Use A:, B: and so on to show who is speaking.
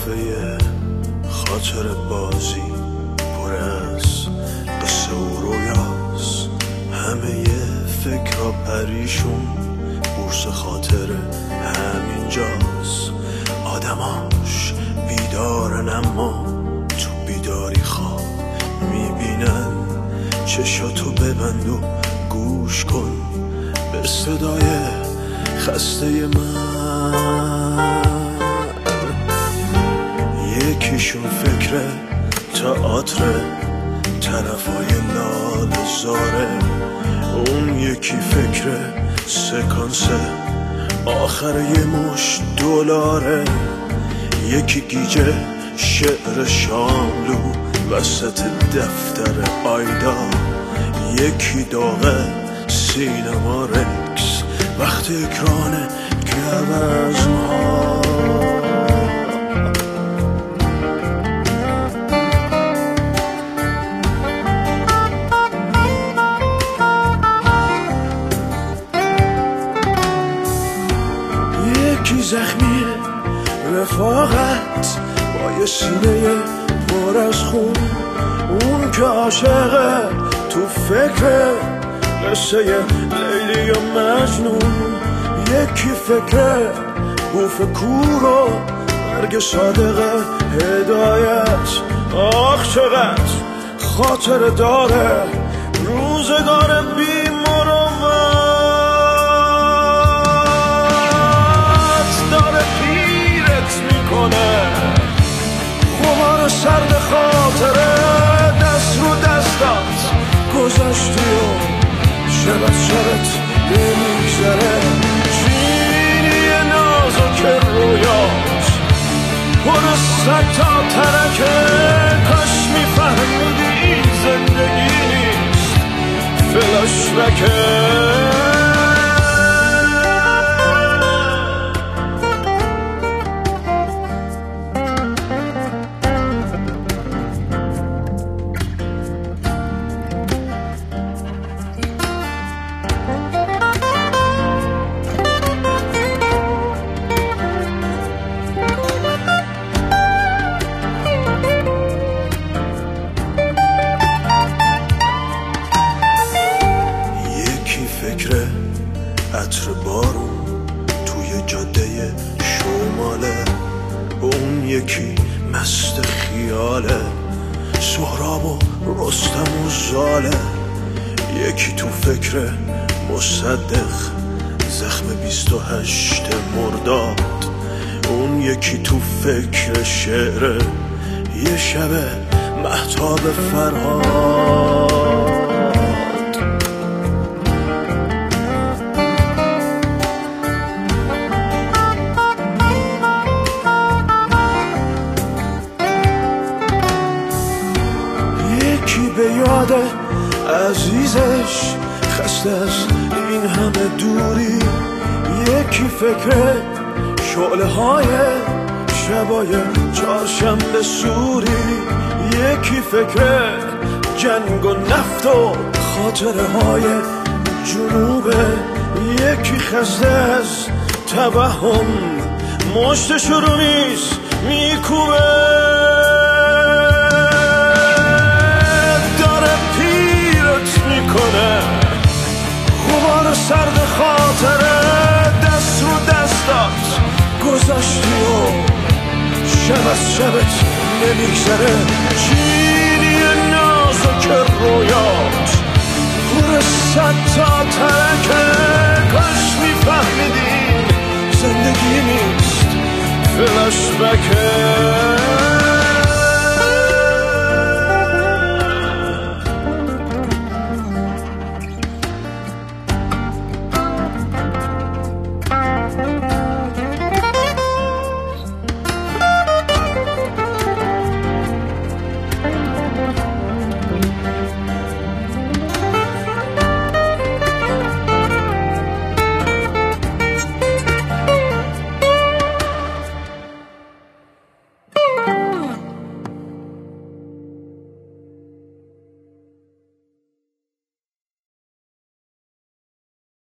A: صفحه خاطر بازی پر از قصه و رویاست، همه فکرها پریشون، بورس خاطر همینجاست. آدماش بیدارن اما تو بیداری خواب میبینن. چشاتو ببند و گوش کن به صدای خسته من. یکیشون فکر تئاتر طرفای لال زاره، اون یکی فکر سکانس آخر یه مش دلاره، یکی گیجه شعر شاملو وسط دفتر آیدا، یکی داغه سینما رکس وقت اکران گوزن‌ها. یکی زخمی رفاقت با یه سینه پر از خون، اون که عاشقه تو فکر قصه لیلی و مجنون، یکی فکر بوف کور و مرگ صادق هدایت. آخ چقدر خاطر داره روزگار بی مروت، داره پیرت میکنه غبار سرد خاطره، دست رو دستات گذاشتی و شب از شبت نمیگذره. چینی نازک رویات پر سگ تا ترکه، کاش میفهمیدی این زندگی نیست فلاشبکه. فکر عطر بارون توی جاده شماله، اون یکی مست خیاله سهراب و رستم و زاله، یکی تو فکر مصدق زخم 28 مرداد، اون یکی تو فکر شعر یه شب مهتاب فرهاد. یکی به یاد عزیزش خسته از این همه دوری، یکی فکر شعله های شبای چهارشنبه سوری، یکی فکر جنگ و نفت و خاطره های جنوبه، یکی خسته از توهم مشتش رو نیست میکوبه. غبار سرد خاطره دست رو دستات گذاشتی و شب از شبت نمیگذره. چینی نازک رویات پر صد تا ترکه، کاش میفهمیدی زندگی نیست فلاشبکه.